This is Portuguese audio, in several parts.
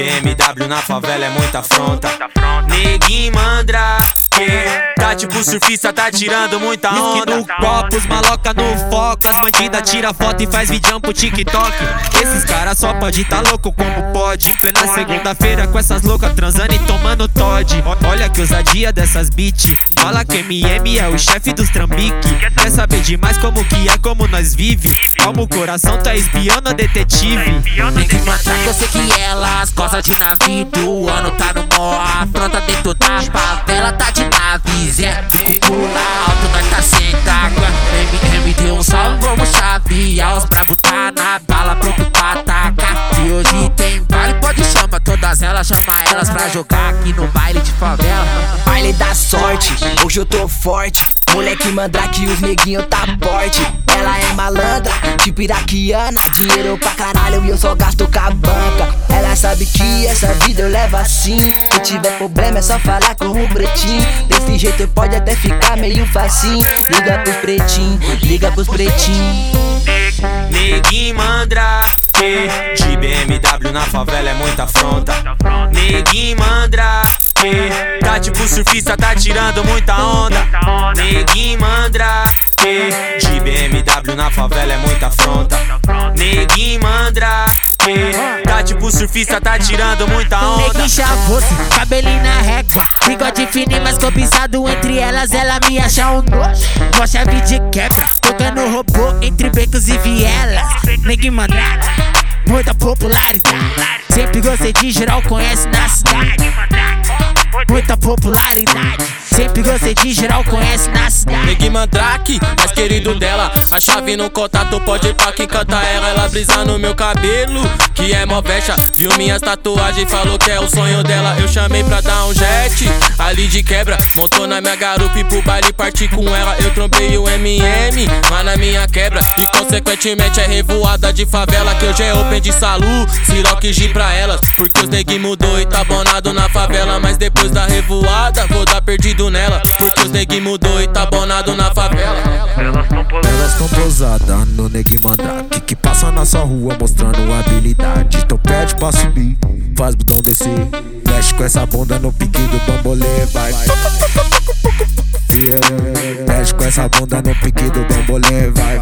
BMW na favela é muita afronta. Neguinho Mandrake, tá tipo surfista, tá tirando muita onda. No copo, os maloca no foco, as bandidas tira foto e faz vídeo pro TikTok. Esses caras só pode tá louco como pode. Em plena segunda-feira com essas loucas transando e tomando Todd. Olha que ousadia dessas bitch. Fala que MM é o chefe dos trambique. Quer saber demais como que é, como nós vive? Calma o coração, tá espiando a detetive. Neguinho Mandrake, eu sei que elas gostam de navio. O ano tá no mó, afronta dentro da favela, tá de nave. Zé, pula alto, nós tá sem água. MM deu um salve, vamos chavear. Os brabo tá na bala, pronto pra atacar. E hoje tem baile, pode chamar todas elas. Chama elas pra jogar aqui no baile de favela. Baile da sorte, hoje eu tô forte. Moleque Mandrake, os neguinho tá forte. Ela é malandra, tipo iraquiana. Dinheiro pra caralho e eu só gasto com a banca. Ela sabe que essa vida eu levo assim. Se tiver problema é só falar com o pretinho. Desse jeito pode até ficar meio facinho. Liga pros pretinhos, liga pros pretinhos. Neguinho Mandrake, de BMW na favela é muita afronta. Neguinho Mandrake, tá tipo surfista, tá tirando muita onda. Neguinho Mandrake, de BMW na favela é muita afronta. Neguinho Mandrake, tá tipo surfista, tá tirando muita onda. Neguinho chavoso, cabelinho na régua, bigode fininho, mas cobiçado entre elas. Ela me acha um nojo, com chave de quebra, tocando robô entre becos e vielas. Neguinho Mandrake, muita popularidade, sempre gostei de geral, conhece na cidade. Muita popularidade, sempre gostei de geral, conhece na cidade. Neguinho Mandrake, mais querido dela. A chave no contato, pode ir pra quem canta ela. Ela brisa no meu cabelo, que é mó vexa. Viu minhas tatuagens, falou que é o sonho dela. Eu chamei pra dar um jet, ali de quebra. Montou na minha garupa e pro baile parti com ela. Eu trombei o MM, mas na minha quebra. E consequentemente é revoada de favela. Que hoje é open de salu, Ciroc G pra elas. Porque os neguinhos mudou e tá bonado na favela. Mas depois da revoada, vou dar perdido nela. Porque os neguinhos mudou e tá bonado na favela. Elas tão pousadas no Neguinho Mandrake, que passa na sua rua mostrando habilidade. Então pede pra subir, faz botão descer. Mexe com essa bunda no pique do bambolê, vai. Mexe com essa bunda no pique do bambolê, vai.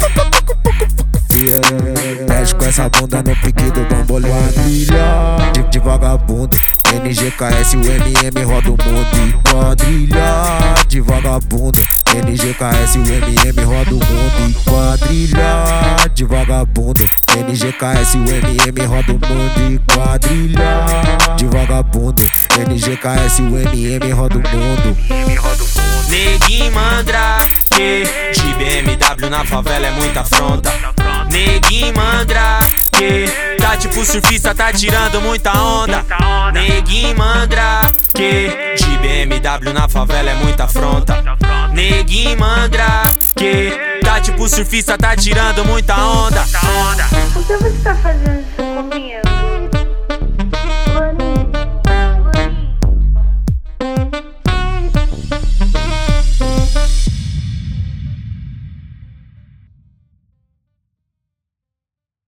Mexe com essa bunda no pique do bambolê. Quadrilha de vagabundo, NGKS, o MM roda o mundo. E quadrilha de vagabundo, NGKS, o MM roda o mundo. E quadrilha de vagabundo, NGKS, o MM roda o mundo. E quadrilha de vagabundo, NGKS, o MM roda o mundo. Neguinho Mandrake, de BMW na favela é muita afronta. Neguinho Mandrake, tá tipo surfista, tá tirando muita onda. Neguinho Mandrake, de BMW na favela é muita afronta. Neguinho Mandrake, tá tipo surfista, tá tirando muita onda. Por que você tá fazendo isso comigo?